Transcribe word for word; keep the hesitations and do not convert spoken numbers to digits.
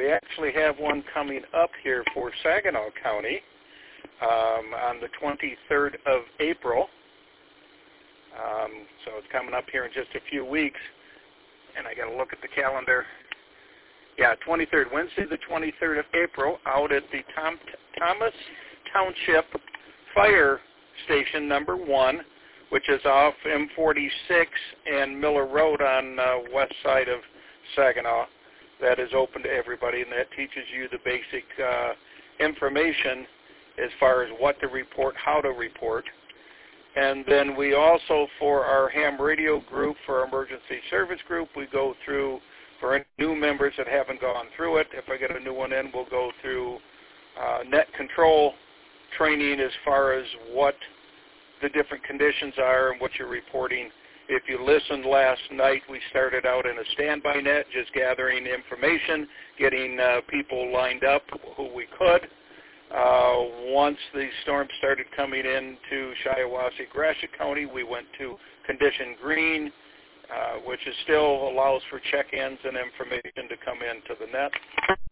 we actually have one coming up here for Saginaw County um, on the twenty-third of April. Um, so it's coming up here in just a few weeks, and I got to look at the calendar. Yeah, twenty-third, Wednesday the twenty-third of April, out at the Tom, Thomas Township Fire Station number one, which is off M forty-six and Miller Road on uh, west side of Saginaw. That is open to everybody, and that teaches you the basic uh, information as far as what to report, how to report. And then we also, for our ham radio group, for our emergency service group, we go through, for any new members that haven't gone through it, if I get a new one in, we'll go through uh, net control training as far as what the different conditions are and what you're reporting. If you listened last night, we started out in a standby net, just gathering information, getting uh, people lined up who we could. Uh, once the storm started coming into Shiawassee, Gratiot County, we went to condition green, uh, which is still allows for check-ins and information to come into the net.